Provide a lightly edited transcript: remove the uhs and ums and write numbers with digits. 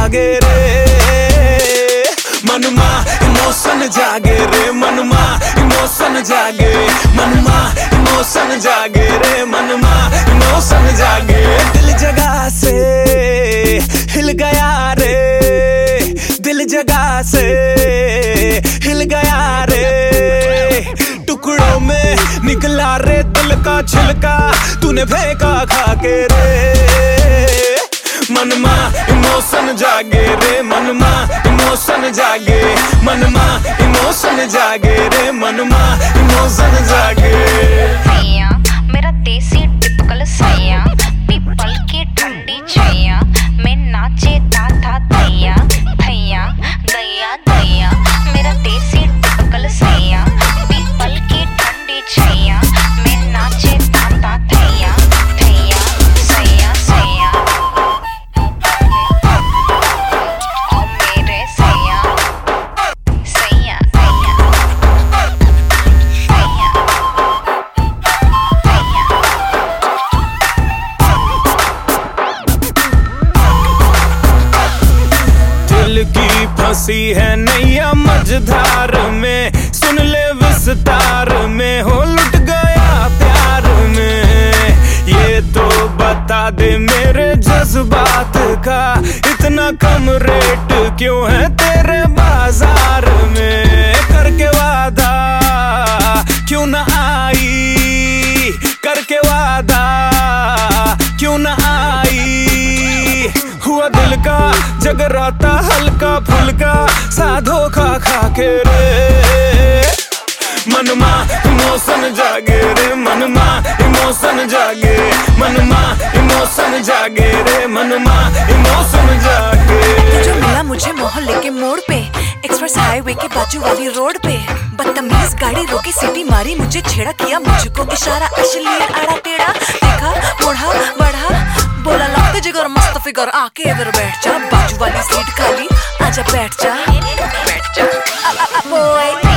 जागे रे मनमा, इमोशन जागे रे मनमा, इमोशन जागे मनमा, इमोशन जागे रे मनमा, इमोशन जागे। दिल जगह से हिल गया रे, दिल जगह से हिल गया रे, टुकड़ों में निकला रे दिल का छिलका, तूने फेंका खा के रे मनमा, इमोशन जागे रे मनमा, इमोशन जागे मनमा, इमोशन जागे रे मनमा, इमोशन जागे। सैया मेरा देसी टिपिकल सैया, पीपल की ठंडी छैया, मैं नाचेता था दैया दैया दैया दैया। मेरा देसी टिपिकल सैया, पीपल की ठंडी छैया, मैं नाचेता था दैया दैया सैया सैया। ओ मेरे सैया सैया सैया दिल की फंसी है नैया मझधार में, सुन ले विस्तार में, हो लुट गया प्यार में। ये तो बता दे मेरे जज्बात का इतना कम रेट क्यों है तेरे बाजार में। करके वादा क्यों ना आई, करके वादा क्यों ना आई, हुआ दिल का जगराता हल्का फुल्का सा धोखा खा के रे मनमा, इमोशन जागे रे मनमा, इमोशन जागे मनमा, इमोशन जागे रे मनमा, इमोशन जागे। जो मिला मुझे मोहल्ले के मोड़ पे, एक्सप्रेस हाईवे के बाजू वाली रोड पे, बदतमीज गाड़ी रोकी सीटी मारी, मुझे छेड़ा किया मुझको इशारा, अश्लील आड़ा टेढ़ा देखा मुड़ा बढ़ा, बोला लगते जिगर मस्त फिगर, आके इधर बैठ जा, बाजू वाली सीट खाली आजा बैठ जा, बैठ जा।